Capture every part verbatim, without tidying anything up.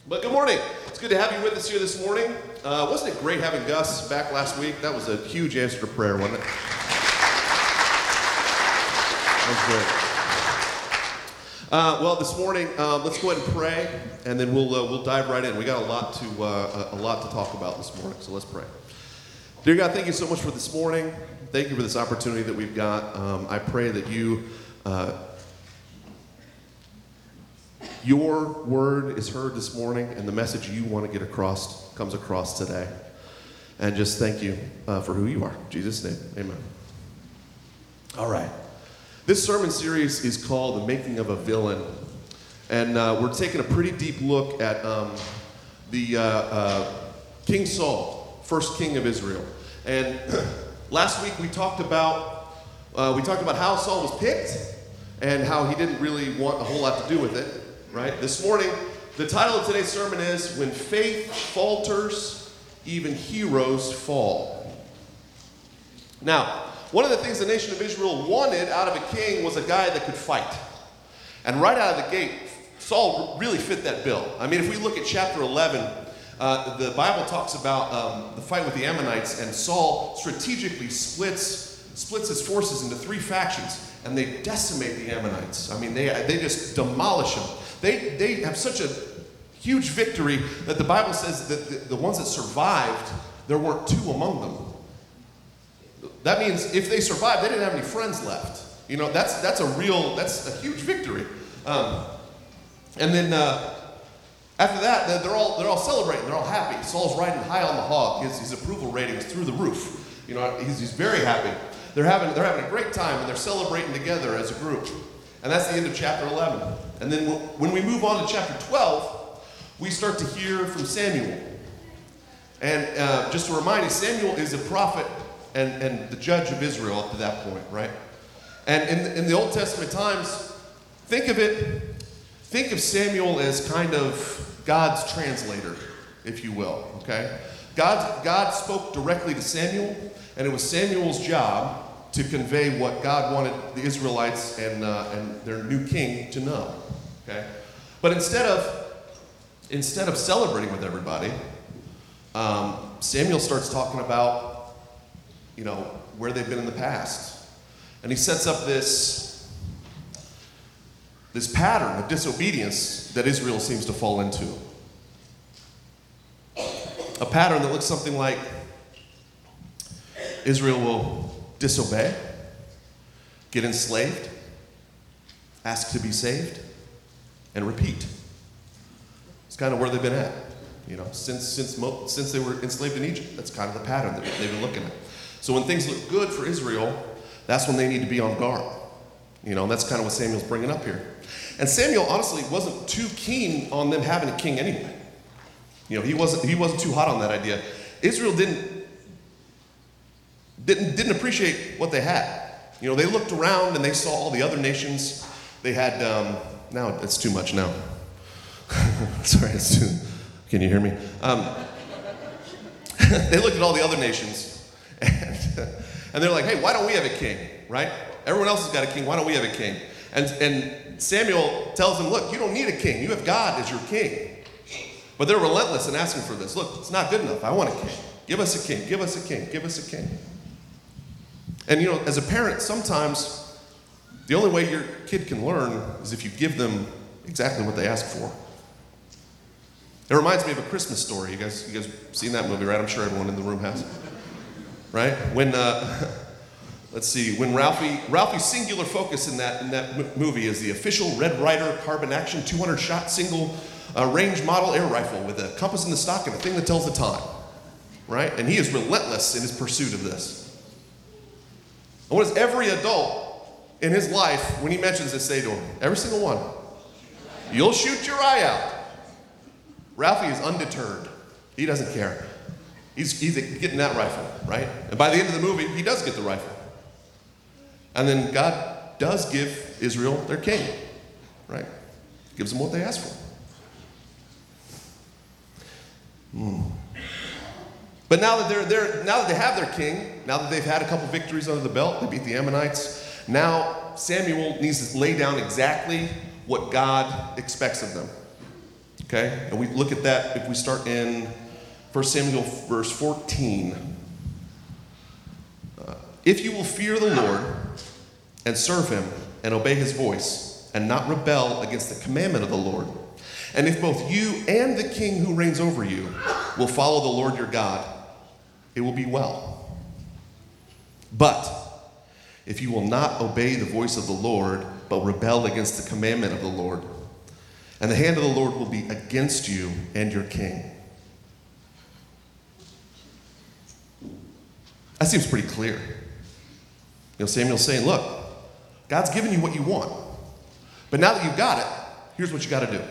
But good morning. It's good to have you with us here this morning. Uh, wasn't it great having Gus back last week? That was a huge answer to prayer, wasn't it? That was great. Uh, well, this morning, uh, let's go ahead and pray, and then we'll uh, we'll dive right in. We got a lot to uh, a lot to talk about this morning, so let's pray. Dear God, thank you so much for this morning. Thank you for this opportunity that we've got. Um, I pray that you. Uh, Your word is heard this morning, and the message you want to get across comes across today. And just thank you uh, for who you are. In Jesus' name, amen. All right. This sermon series is called The Making of a Villain. And uh, we're taking a pretty deep look at um, the uh, uh, King Saul, first king of Israel. And last week we talked about uh, we talked about how Saul was picked and how he didn't really want a whole lot to do with it. Right? This morning, the title of today's sermon is When Faith Falters, Even Heroes Fall. Now, one of the things the nation of Israel wanted out of a king was a guy that could fight. And right out of the gate, Saul really fit that bill. I mean, if we look at chapter eleven, uh, the Bible talks about um, the fight with the Ammonites, and Saul strategically splits, splits his forces into three factions, and they decimate the Ammonites. I mean, they, they just demolish them. They, they have such a huge victory that the Bible says that the, the ones that survived, there weren't two among them. That means if they survived, they didn't have any friends left. You know, that's that's a real, that's a huge victory. Um, and then uh, after that, they're all they're all celebrating, they're all happy. Saul's riding high on the hog. His, his approval rating is through the roof. You know, he's, he's very happy. They're having they're having a great time, and they're celebrating together as a group. And that's the end of chapter eleven. And then when we move on to chapter twelve, we start to hear from Samuel. And uh, just to remind you, Samuel is a prophet and, and the judge of Israel up to that point, right? And in the, in the Old Testament times, think of it, think of Samuel as kind of God's translator, if you will, okay? God, God spoke directly to Samuel, and it was Samuel's job to convey what God wanted the Israelites and uh, and their new king to know. Okay, but instead of instead of celebrating with everybody, um, Samuel starts talking about you know where they've been in the past, and he sets up this this pattern of disobedience that Israel seems to fall into. A pattern that looks something like Israel will disobey, get enslaved, ask to be saved, and repeat. It's kind of where they've been at, you know, since since mo- since they were enslaved in Egypt. That's kind of the pattern that they've been looking at. So when things look good for Israel, that's when they need to be on guard. You know, and that's kind of what Samuel's bringing up here. And Samuel honestly wasn't too keen on them having a king anyway. You know, he wasn't he wasn't too hot on that idea. Israel didn't Didn't, didn't appreciate what they had. You know, they looked around and they saw all the other nations. They had, um, now it's too much now. Sorry, it's too, can you hear me? Um, they looked at all the other nations and, and they're like, hey, why don't we have a king, right? Everyone else has got a king, why don't we have a king? And, and Samuel tells them, look, you don't need a king. You have God as your king. But they're relentless in asking for this. Look, it's not good enough. I want a king. Give us a king, give us a king, give us a king. And you know, as a parent, sometimes the only way your kid can learn is if you give them exactly what they ask for. It reminds me of A Christmas Story. You guys, you guys seen that movie, right? I'm sure everyone in the room has. Right? When, uh, let's see, when Ralphie, Ralphie's singular focus in that in that m- movie is the official Red Ryder carbine action two hundred shot single uh, range model air rifle with a compass in the stock and a thing that tells the time. Right? And he is relentless in his pursuit of this. And what does every adult in his life, when he mentions this, say to him? Every single one. You'll shoot your eye out. Ralphie is undeterred. He doesn't care. He's, he's getting that rifle, right? And by the end of the movie, he does get the rifle. And then God does give Israel their king, right? Gives them what they ask for. Hmm. But now that they're there, now that they have their king, now that they've had a couple victories under the belt, they beat the Ammonites. Now Samuel needs to lay down exactly what God expects of them. Okay? And we look at that if we start in First Samuel verse fourteen. Uh, if you will fear the Lord and serve him and obey his voice and not rebel against the commandment of the Lord, and if both you and the king who reigns over you will follow the Lord your God, it will be well. But if you will not obey the voice of the Lord, but rebel against the commandment of the Lord, and the hand of the Lord will be against you and your king. That seems pretty clear. You know, Samuel's saying, look, God's given you what you want. But now that you've got it, here's what you got to do.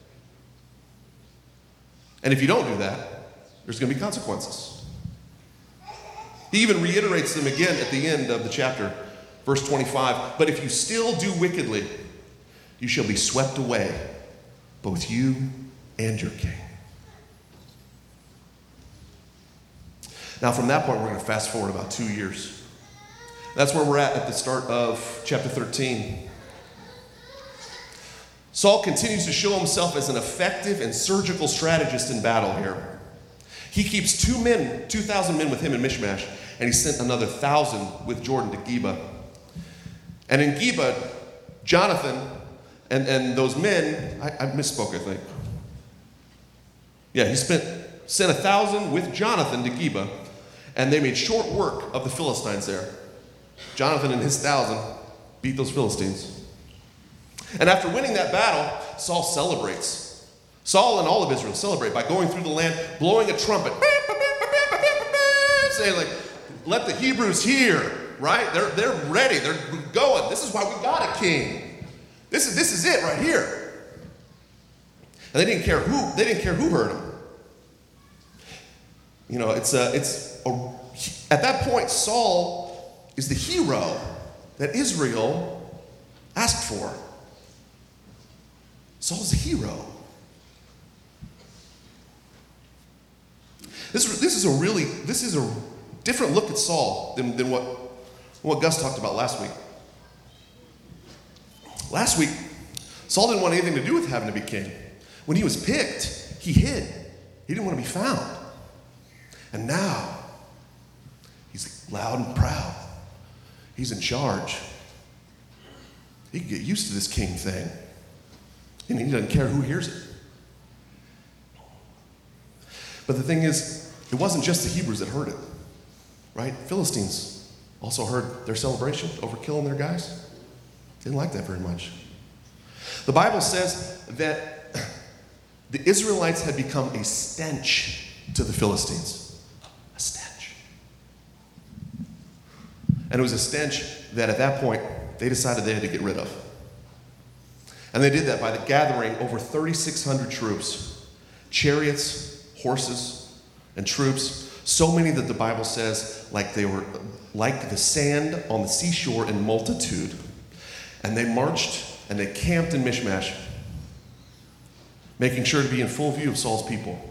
And if you don't do that, there's going to be consequences. He even reiterates them again at the end of the chapter, verse twenty-five. But if you still do wickedly, you shall be swept away, both you and your king. Now, from that point, we're going to fast forward about two years. That's where we're at at the start of chapter thirteen. Saul continues to show himself as an effective and surgical strategist in battle here. He keeps two men, two thousand men with him in Michmash, and he sent another thousand with Jordan to Geba. And in Geba, Jonathan and, and those men, I, I misspoke, I think. Yeah, he spent sent a thousand with Jonathan to Geba, and they made short work of the Philistines there. Jonathan and his thousand beat those Philistines. And after winning that battle, Saul celebrates. Saul and all of Israel celebrate by going through the land, blowing a trumpet, saying like, let the Hebrews hear, right? They're, they're ready, they're going. This is why we got a king. This is, this is it right here. And they didn't care who, they didn't care who heard them. You know, it's a, it's a, at that point, Saul is the hero that Israel asked for. Saul's a hero. This, this is a really, this is a different look at Saul than, than what, what Gus talked about last week. Last week, Saul didn't want anything to do with having to be king. When he was picked, he hid. He didn't want to be found. And now, he's loud and proud. He's in charge. He can get used to this king thing. And he doesn't care who hears it. But the thing is, it wasn't just the Hebrews that heard it, right? Philistines also heard their celebration over killing their guys. Didn't like that very much. The Bible says that the Israelites had become a stench to the Philistines. A stench. And it was a stench that at that point, they decided they had to get rid of. And they did that by the gathering over thirty-six hundred troops, chariots, horses, and troops, so many that the Bible says like they were like the sand on the seashore in multitude. And they marched and they camped in Michmash, making sure to be in full view of Saul's people.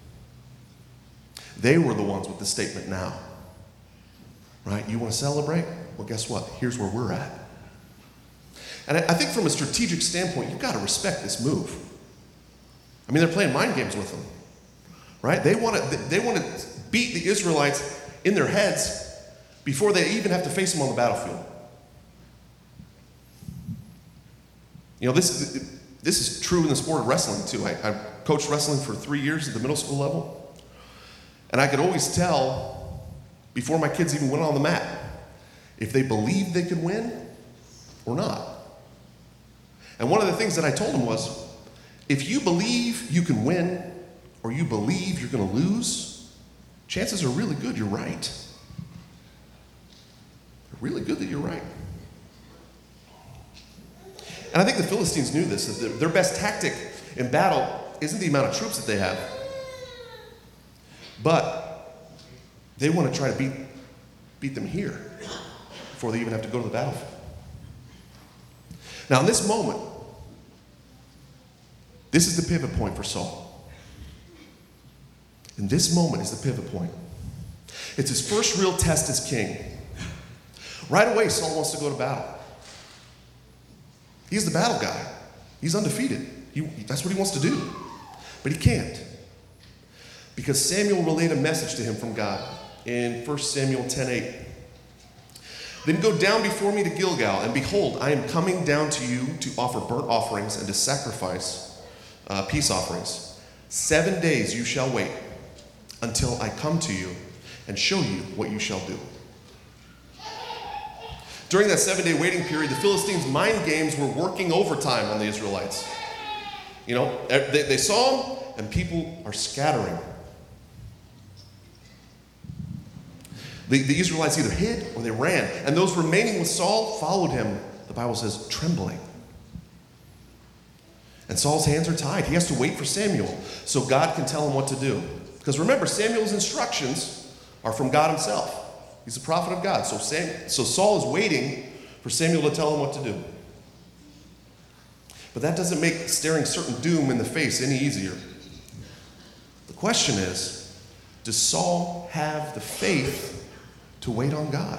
They were the ones with the statement now. Right? You want to celebrate? Well, guess what? Here's where we're at. And I think from a strategic standpoint, you've got to respect this move. I mean, they're playing mind games with them, right? They want to, they want to beat the Israelites in their heads before they even have to face them on the battlefield. You know, this, this is true in the sport of wrestling, too. I, I coached wrestling for three years at the middle school level, and I could always tell before my kids even went on the mat if they believed they could win or not. And one of the things that I told them was, if you believe you can win or you believe you're going to lose, chances are really good you're right. They're really good that you're right. And I think the Philistines knew this, that their best tactic in battle isn't the amount of troops that they have, but they want to try to beat, beat them here before they even have to go to the battlefield. Now, in this moment, this is the pivot point for Saul. And this moment is the pivot point. It's his first real test as king. Right away, Saul wants to go to battle. He's the battle guy. He's undefeated. He, that's what he wants to do. But he can't. Because Samuel relayed a message to him from God in First Samuel ten eight. Then go down before me to Gilgal, and behold, I am coming down to you to offer burnt offerings and to sacrifice uh, peace offerings. Seven days you shall wait until I come to you and show you what you shall do. During that seven-day waiting period, the Philistines' mind games were working overtime on the Israelites. You know, they, they saw them, and people are scattering. The, the Israelites either hid or they ran, and those remaining with Saul followed him, the Bible says, trembling. And Saul's hands are tied. He has to wait for Samuel so God can tell him what to do. Because remember, Samuel's instructions are from God himself. He's a prophet of God. So, Sam, so Saul is waiting for Samuel to tell him what to do. But that doesn't make staring certain doom in the face any easier. The question is, does Saul have the faith to wait on God?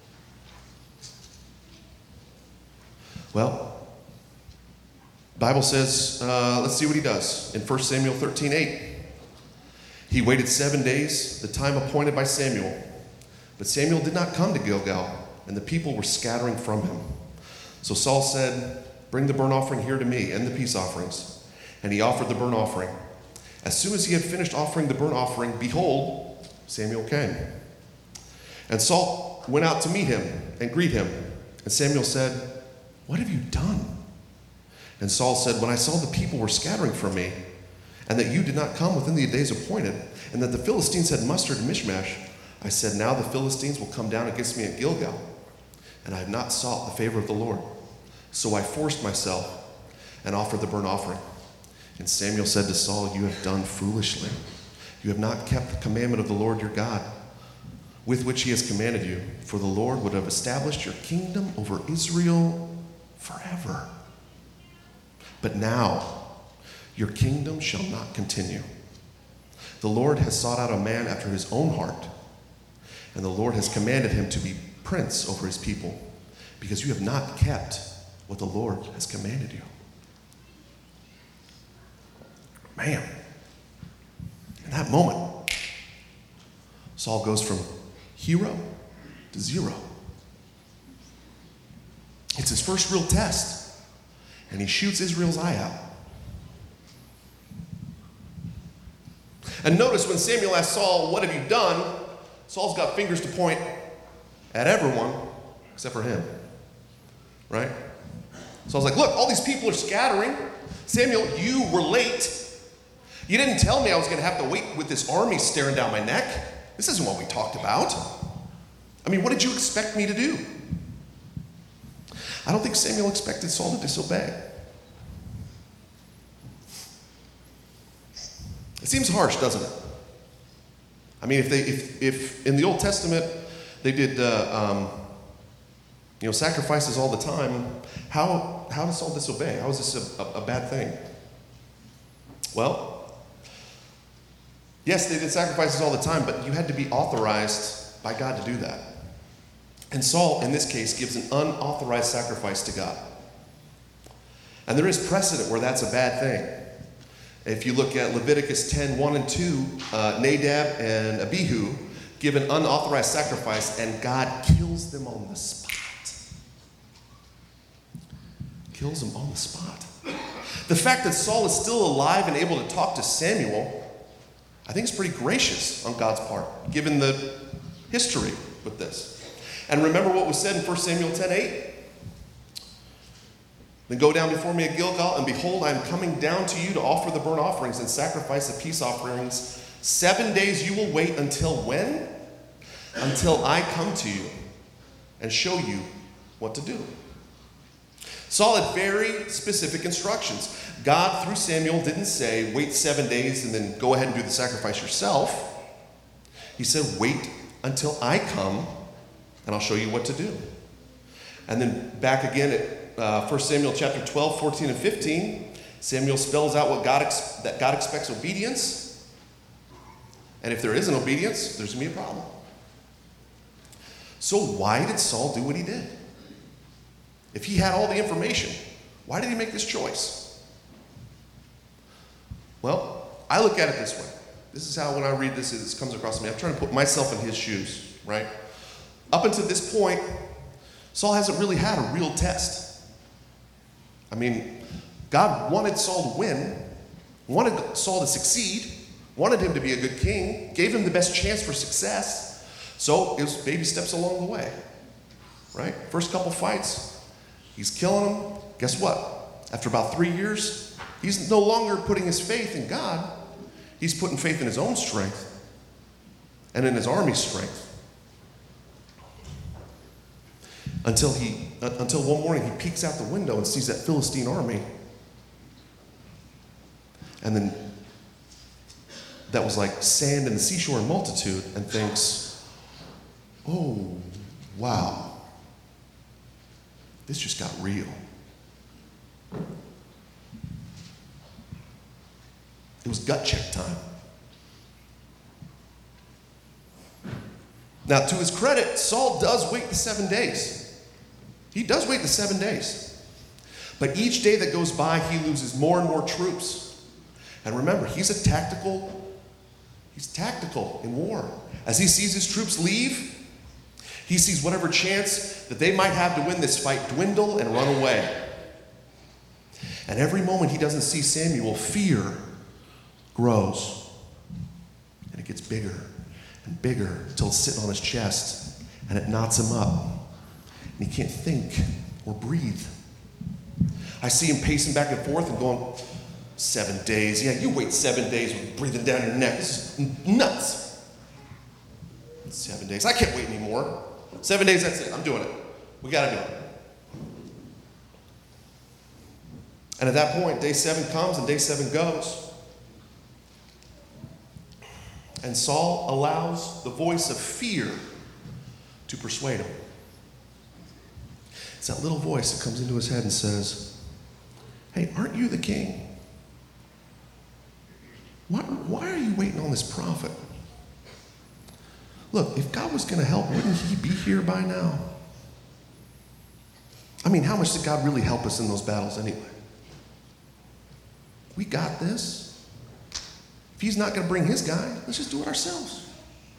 Well, the Bible says, uh, let's see what he does. In First Samuel thirteen eight, he waited seven days, the time appointed by Samuel. But Samuel did not come to Gilgal, and the people were scattering from him. So Saul said, bring the burnt offering here to me, and the peace offerings. And he offered the burnt offering. As soon as he had finished offering the burnt offering, behold, Samuel came. And Saul went out to meet him and greet him. And Samuel said, what have you done? And Saul said, when I saw the people were scattering from me, and that you did not come within the days appointed, and that the Philistines had mustered in Michmash, I said, now the Philistines will come down against me at Gilgal, and I have not sought the favor of the Lord. So I forced myself and offered the burnt offering. And Samuel said to Saul, you have done foolishly. You have not kept the commandment of the Lord your God, with which he has commanded you, for the Lord would have established your kingdom over Israel forever. But now your kingdom shall not continue. The Lord has sought out a man after his own heart, and the Lord has commanded him to be prince over his people, because you have not kept what the Lord has commanded you. Man, in that moment, Saul goes from hero to zero. It's his first real test, and he shoots Israel's eye out. And notice when Samuel asked Saul, what have you done? Saul's got fingers to point at everyone except for him, right? Saul's like, look, all these people are scattering. Samuel, you were late. You didn't tell me I was going to have to wait with this army staring down my neck. This isn't what we talked about. I mean, what did you expect me to do? I don't think Samuel expected Saul to disobey. It seems harsh, doesn't it? I mean, if they, if, if in the Old Testament they did, uh, um, you know, sacrifices all the time, how how does Saul disobey? How is this a, a, a bad thing? Well, yes, they did sacrifices all the time, but you had to be authorized by God to do that. And Saul, in this case, gives an unauthorized sacrifice to God. And there is precedent where that's a bad thing. If you look at Leviticus ten, one and two, uh, Nadab and Abihu give an unauthorized sacrifice, and God kills them on the spot. Kills them on the spot. The fact that Saul is still alive and able to talk to Samuel, I think is pretty gracious on God's part, given the history with this. And remember what was said in First Samuel ten eight? Then go down before me at Gilgal, and behold, I am coming down to you to offer the burnt offerings and sacrifice the peace offerings. Seven days you will wait until when? Until I come to you and show you what to do. Saul had very specific instructions. God, through Samuel, didn't say, wait seven days and then go ahead and do the sacrifice yourself. He said, wait until I come and I'll show you what to do. And then back again at Uh, First Samuel chapter twelve, fourteen, and fifteen, Samuel spells out what God ex- that God expects obedience. And if there isn't obedience, there's going to be a problem. So why did Saul do what he did? If he had all the information, why did he make this choice? Well, I look at it this way. This is how when I read this, it comes across to me. I'm trying to put myself in his shoes, right? Up until this point, Saul hasn't really had a real test. I mean, God wanted Saul to win, wanted Saul to succeed, wanted him to be a good king, gave him the best chance for success. So it was baby steps along the way, right? First couple fights, he's killing them. Guess what? After about three years, he's no longer putting his faith in God. He's putting faith in his own strength and in his army's strength. Until he, uh, until one morning he peeks out the window and sees that Philistine army. And then that was like sand in the seashore in multitude, and thinks, oh, wow, this just got real. It was gut check time. Now, to his credit, Saul does wait the seven days. He does wait the seven days. But each day that goes by, he loses more and more troops. And remember, he's a tactical, he's tactical in war. As he sees his troops leave, he sees whatever chance that they might have to win this fight dwindle and run away. And every moment he doesn't see Samuel, fear grows. And it gets bigger and bigger until it's sitting on his chest and it knots him up. And he can't think or breathe. I see him pacing back and forth and going, seven days. Yeah, you wait seven days with breathing down your neck. This is nuts. Seven days. I can't wait anymore. Seven days, that's it. I'm doing it. We got to do it. And at that point, day seven comes and day seven goes. And Saul allows the voice of fear to persuade him. It's that little voice that comes into his head and says, hey, aren't you the king? Why, why are you waiting on this prophet? Look, if God was going to help, wouldn't he be here by now? I mean, how much did God really help us in those battles anyway? We got this. If he's not going to bring his guy, let's just do it ourselves.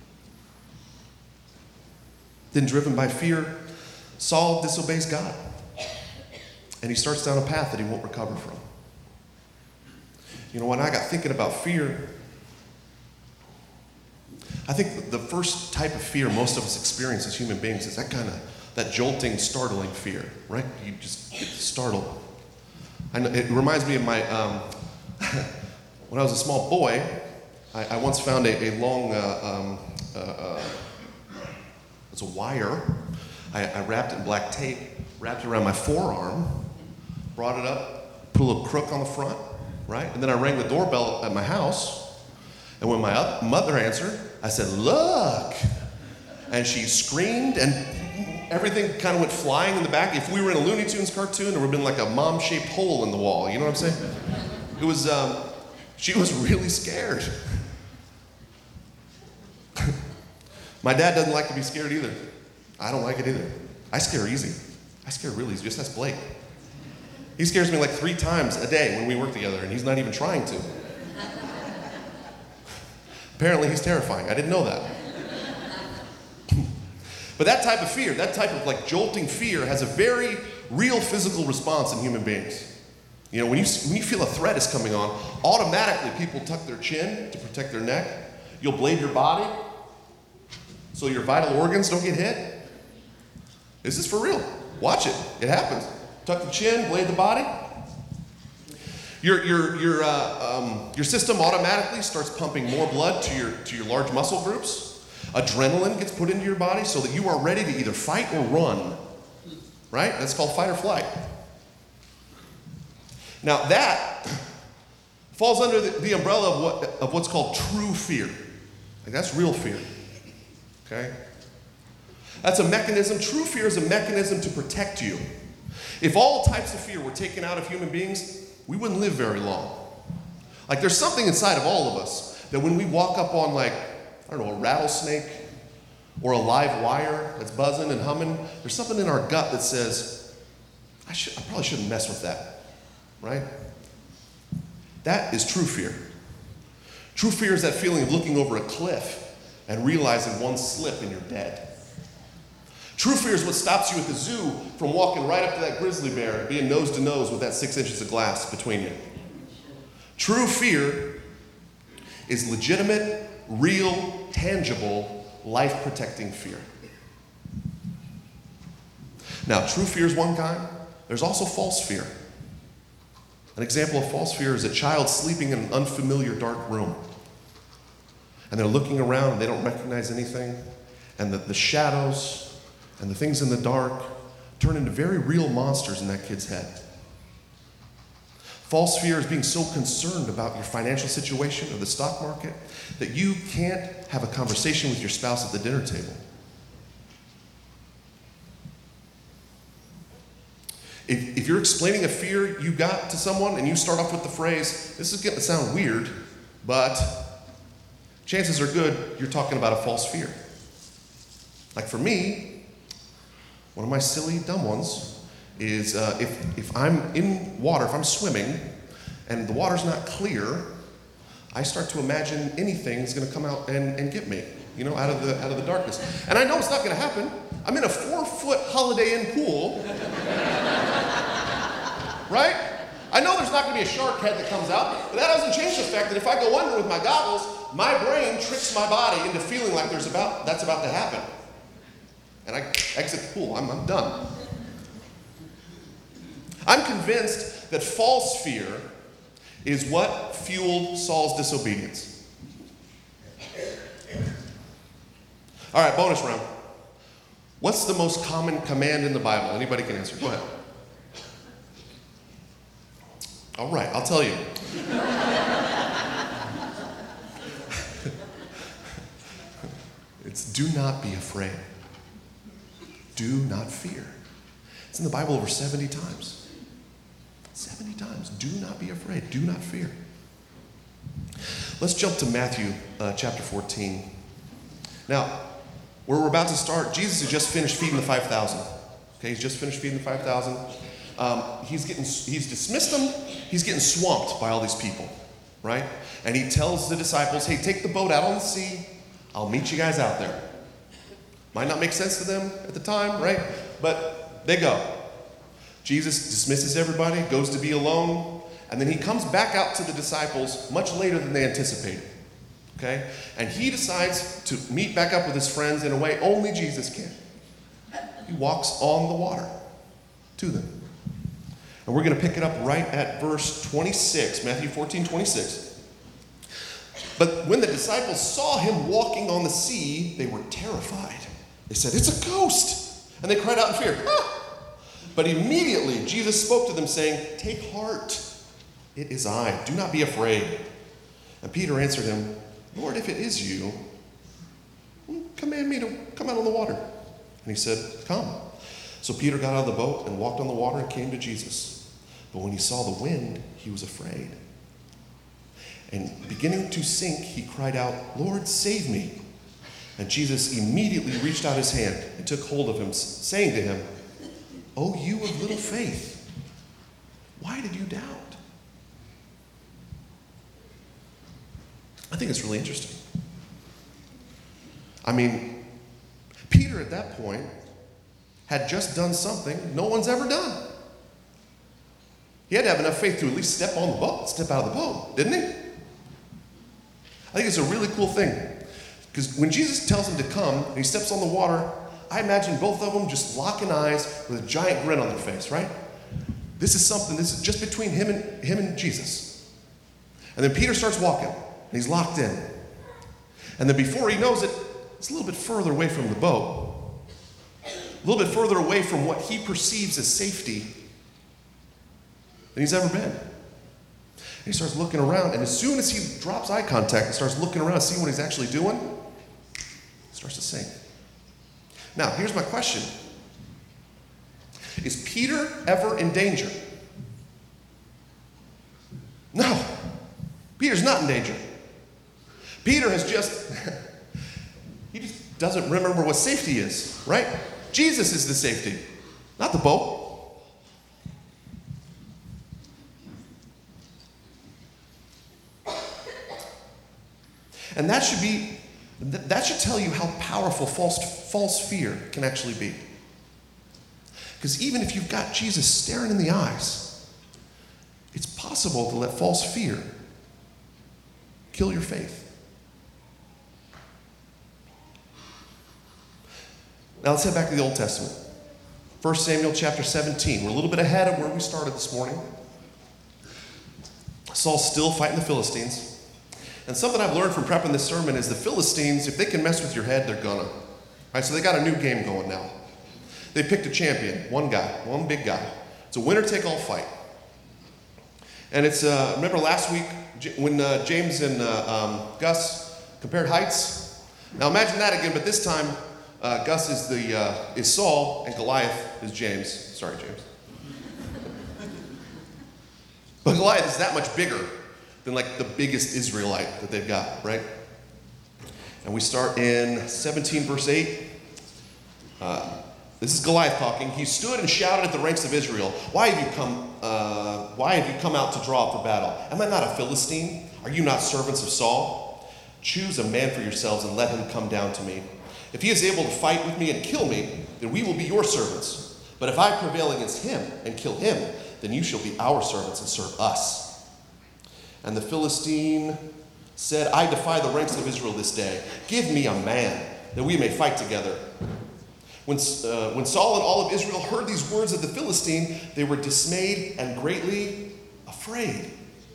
Then, driven by fear, Saul disobeys God. And he starts down a path that he won't recover from. You know, when I got thinking about fear, I think the first type of fear most of us experience as human beings is that kind of, that jolting, startling fear, right? You just get startled. I know, it reminds me of my, um, when I was a small boy, I, I once found a, a long, uh, um, uh, uh, it's a wire. I, I wrapped it in black tape, wrapped it around my forearm, brought it up, put a little crook on the front, right? And then I rang the doorbell at my house. And when my mother answered, I said, look. And she screamed, and everything kind of went flying in the back. If we were in a Looney Tunes cartoon, there would have been like a mom-shaped hole in the wall. You know what I'm saying? It was, um, she was really scared. My dad doesn't like to be scared either. I don't like it either. I scare easy. I scare really easy. Just ask Blake. He scares me like three times a day when we work together, and he's not even trying to. Apparently, he's terrifying. I didn't know that. But that type of fear, that type of like jolting fear, has a very real physical response in human beings. You know, when you, when you feel a threat is coming on, automatically people tuck their chin to protect their neck. You'll blade your body so your vital organs don't get hit. This is for real. Watch it. It happens. Tuck the chin, blade the body. Your, your, your, uh, um, your system automatically starts pumping more blood to your, to your large muscle groups. Adrenaline gets put into your body so that you are ready to either fight or run. Right? That's called fight or flight. Now that falls under the, the umbrella of, what, of what's called true fear. Like that's real fear. Okay? That's a mechanism. True fear is a mechanism to protect you. If all types of fear were taken out of human beings, we wouldn't live very long. Like there's something inside of all of us that when we walk up on like, I don't know, a rattlesnake or a live wire that's buzzing and humming, there's something in our gut that says, I, should, I probably shouldn't mess with that, right? That is true fear. True fear is that feeling of looking over a cliff and realizing one slip and you're dead. True fear is what stops you at the zoo from walking right up to that grizzly bear and being nose to nose with that six inches of glass between you. True fear is legitimate, real, tangible, life-protecting fear. Now, true fear is one kind. There's also false fear. An example of false fear is a child sleeping in an unfamiliar dark room. And they're looking around and they don't recognize anything. And the, the shadows and the things in the dark turn into very real monsters in that kid's head. False fear is being so concerned about your financial situation or the stock market that you can't have a conversation with your spouse at the dinner table. If, if you're explaining a fear you got to someone and you start off with the phrase, this is going to sound weird, but chances are good you're talking about a false fear. Like for me, one of my silly, dumb ones is uh, if, if I'm in water, if I'm swimming, and the water's not clear, I start to imagine anything is going to come out and, and get me, you know, out of the out of the darkness. And I know it's not going to happen. I'm in a four-foot Holiday Inn pool, right? I know there's not going to be a shark head that comes out, but that doesn't change the fact that if I go under with my goggles, my brain tricks my body into feeling like there's about that's about to happen. And I exit the pool. I'm, I'm done. I'm convinced that false fear is what fueled Saul's disobedience. All right, bonus round. What's the most common command in the Bible? Anybody can answer. Go ahead. All right, I'll tell you. It's do not be afraid. Do not fear. It's in the Bible over seventy times. seventy times. Do not be afraid. Do not fear. Let's jump to Matthew uh, chapter fourteen. Now, where we're about to start, Jesus has just finished feeding the five thousand. Okay, he's just finished feeding the five thousand. Um, he's getting, he's dismissed them. He's getting swamped by all these people, right? And he tells the disciples, hey, take the boat out on the sea. I'll meet you guys out there. Might not make sense to them at the time, right? But they go. Jesus dismisses everybody, goes to be alone, and then he comes back out to the disciples much later than they anticipated. Okay? And he decides to meet back up with his friends in a way only Jesus can. He walks on the water to them. And we're going to pick it up right at verse twenty-six, Matthew fourteen, twenty-six. But when the disciples saw him walking on the sea, they were terrified. They said, it's a ghost. And they cried out in fear. Ah! But immediately Jesus spoke to them saying, take heart. It is I. Do not be afraid. And Peter answered him, Lord, if it is you, command me to come out on the water. And he said, come. So Peter got out of the boat and walked on the water and came to Jesus. But when he saw the wind, he was afraid. And beginning to sink, he cried out, Lord, save me. And Jesus immediately reached out his hand and took hold of him, saying to him, O you of little faith, why did you doubt? I think it's really interesting. I mean, Peter at that point had just done something no one's ever done. He had to have enough faith to at least step on the boat, step out of the boat, didn't he? I think it's a really cool thing. Because when Jesus tells him to come and he steps on the water, I imagine both of them just locking eyes with a giant grin on their face, right? This is something, this is just between him and him and Jesus. And then Peter starts walking, and he's locked in. And then before he knows it, it's a little bit further away from the boat. A little bit further away from what he perceives as safety than he's ever been. And he starts looking around, and as soon as he drops eye contact and starts looking around, seeing what he's actually doing, he starts to sink. Now, here's my question. Is Peter ever in danger? No. Peter's not in danger. Peter has just, he just doesn't remember what safety is, right? Jesus is the safety, not the boat. And that should be, that should tell you how powerful false, false fear can actually be. Because even if you've got Jesus staring in the eyes, it's possible to let false fear kill your faith. Now let's head back to the Old Testament. First Samuel chapter seventeen. We're a little bit ahead of where we started this morning. Saul's still fighting the Philistines. And something I've learned from prepping this sermon is the Philistines, if they can mess with your head, they're gonna. All right, so they got a new game going now. They picked a champion, one guy, one big guy. It's a winner-take-all fight. And it's, uh, remember last week when uh, James and uh, um, Gus compared heights? Now imagine that again, but this time uh, Gus is, the, uh, is Saul and Goliath is James. Sorry, James. But Goliath is that much bigger than like the biggest Israelite that they've got, right? And we start in seventeen verse eight. Uh, this is Goliath talking. He stood and shouted at the ranks of Israel, why have you come, uh, why have you come out to draw up for battle? Am I not a Philistine? Are you not servants of Saul? Choose a man for yourselves and let him come down to me. If he is able to fight with me and kill me, then we will be your servants. But if I prevail against him and kill him, then you shall be our servants and serve us. And the Philistine said, I defy the ranks of Israel this day. Give me a man, that we may fight together. When, uh, when Saul and all of Israel heard these words of the Philistine, they were dismayed and greatly afraid.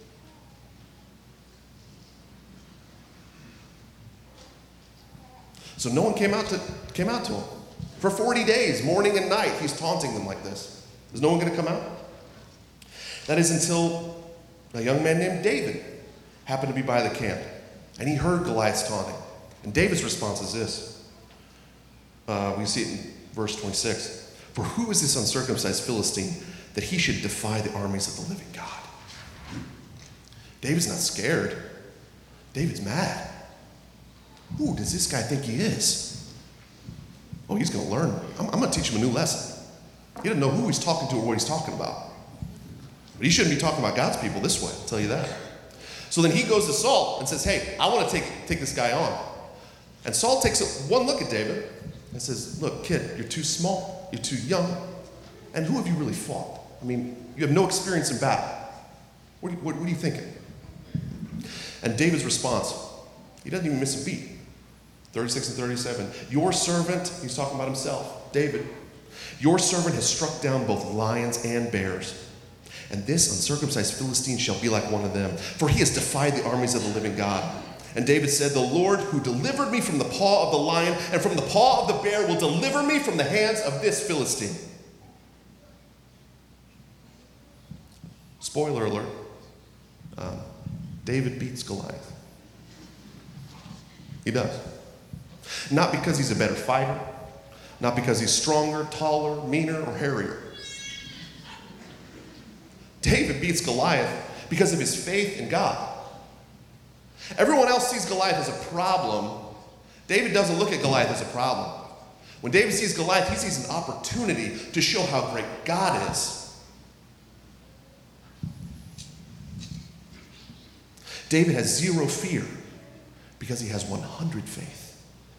So no one came out to, came out to him. For forty days, morning and night, he's taunting them like this. Is no one going to come out? That is until a young man named David happened to be by the camp, and he heard Goliath's taunting. And David's response is this. Uh, we see it in verse twenty-six. For who is this uncircumcised Philistine that he should defy the armies of the living God? David's not scared. David's mad. Who does this guy think he is? Oh, he's going to learn. I'm, I'm going to teach him a new lesson. He doesn't know who he's talking to or what he's talking about. But he shouldn't be talking about God's people this way, I'll tell you that. So then he goes to Saul and says, hey, I want to take, take this guy on. And Saul takes a, one look at David and says, look, kid, you're too small, you're too young, and who have you really fought? I mean, you have no experience in battle. What are you, what, what are you thinking? And David's response, he doesn't even miss a beat. thirty-six and thirty-seven. Your servant, he's talking about himself, David, your servant has struck down both lions and bears. And this uncircumcised Philistine shall be like one of them, for he has defied the armies of the living God. And David said, the Lord who delivered me from the paw of the lion and from the paw of the bear will deliver me from the hands of this Philistine. Spoiler alert, um, David beats Goliath. He does. Not because he's a better fighter, not because he's stronger, taller, meaner, or hairier. David beats Goliath because of his faith in God. Everyone else sees Goliath as a problem. David doesn't look at Goliath as a problem. When David sees Goliath, he sees an opportunity to show how great God is. David has zero fear because he has one hundred faith.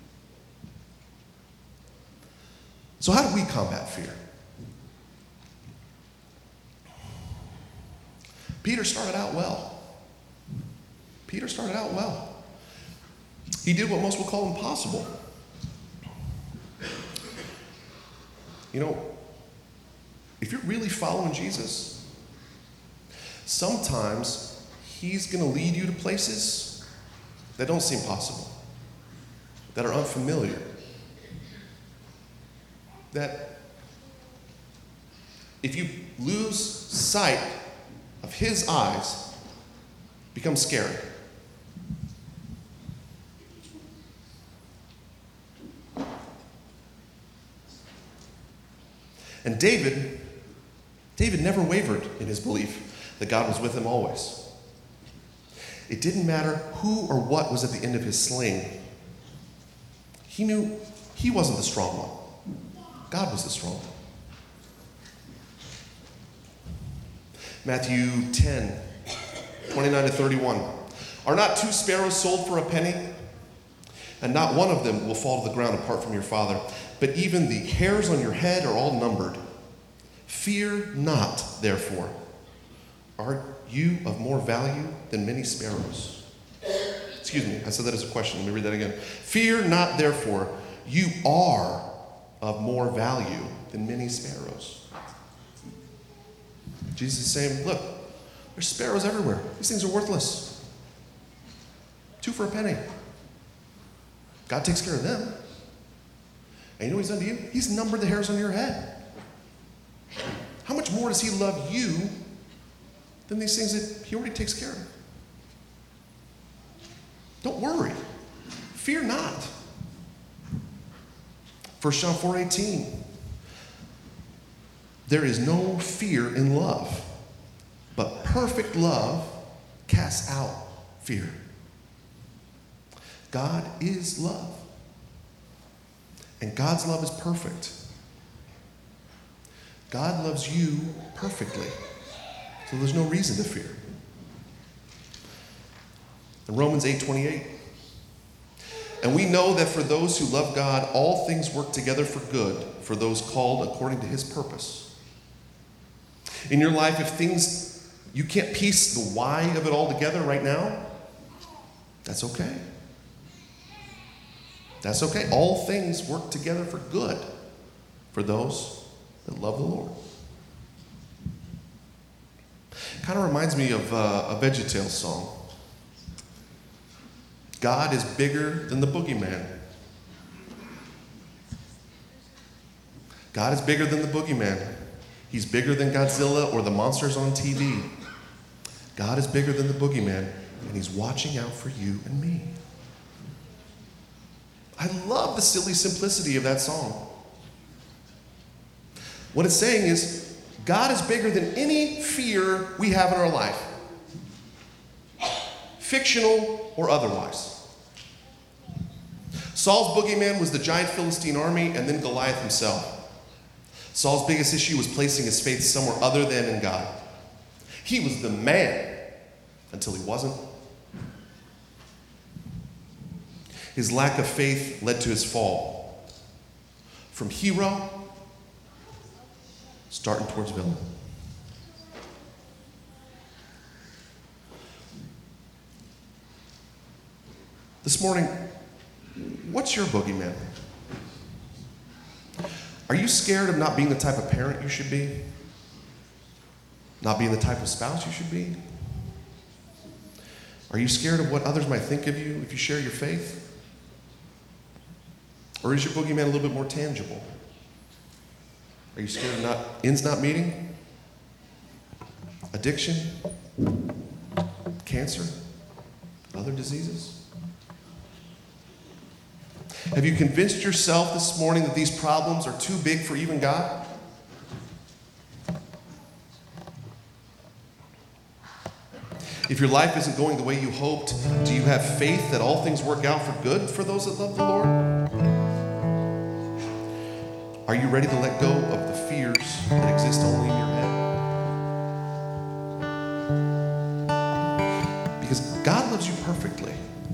So how do we combat fear? Peter started out well. Peter started out well. He did what most would call impossible. You know, if you're really following Jesus, sometimes he's going to lead you to places that don't seem possible, that are unfamiliar, that if you lose sight of his eyes, become scary. And David, David never wavered in his belief that God was with him always. It didn't matter who or what was at the end of his sling. He knew he wasn't the strong one. God was the strong one. Matthew ten, twenty-nine to thirty-one. Are not two sparrows sold for a penny? And not one of them will fall to the ground apart from your Father. But even the hairs on your head are all numbered. Fear not, therefore. Are you of more value than many sparrows? Excuse me, I said that as a question. Let me read that again. Fear not, therefore. You are of more value than many sparrows. Jesus is saying, look, there's sparrows everywhere. These things are worthless. Two for a penny. God takes care of them. And you know what he's done to you? He's numbered the hairs on your head. How much more does he love you than these things that he already takes care of? Don't worry. Fear not. First John four eighteen. There is no fear in love, but perfect love casts out fear. God is love. And God's love is perfect. God loves you perfectly. So there's no reason to fear. In Romans eight twenty-eight. And we know that for those who love God, all things work together for good, for those called according to his purpose. In your life, if things, you can't piece the why of it all together right now, that's okay. That's okay. All things work together for good for those that love the Lord. Kind of reminds me of uh, a VeggieTales song. God is bigger than the boogeyman. God is bigger than the boogeyman. He's bigger than Godzilla or the monsters on T V. God is bigger than the boogeyman, and he's watching out for you and me. I love the silly simplicity of that song. What it's saying is, God is bigger than any fear we have in our life, fictional or otherwise. Saul's boogeyman was the giant Philistine army and then Goliath himself. Saul's biggest issue was placing his faith somewhere other than in God. He was the man until he wasn't. His lack of faith led to his fall. From hero, starting towards villain. This morning, what's your boogeyman? Are you scared of not being the type of parent you should be? Not being the type of spouse you should be? Are you scared of what others might think of you if you share your faith? Or is your boogeyman a little bit more tangible? Are you scared of not ends not meeting? Addiction? Cancer? Other diseases? Have you convinced yourself this morning that these problems are too big for even God? If your life isn't going the way you hoped, do you have faith that all things work out for good for those that love the Lord? Are you ready to let go of the fears that exist only in your head? Because God loves you perfectly.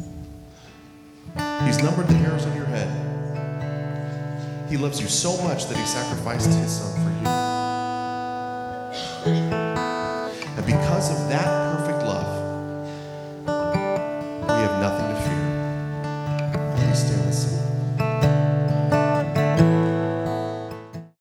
He's numbered the hairs on your head. He loves you so much that he sacrificed his son for you. And because of that perfect love, we have nothing to fear. Please stand and sing.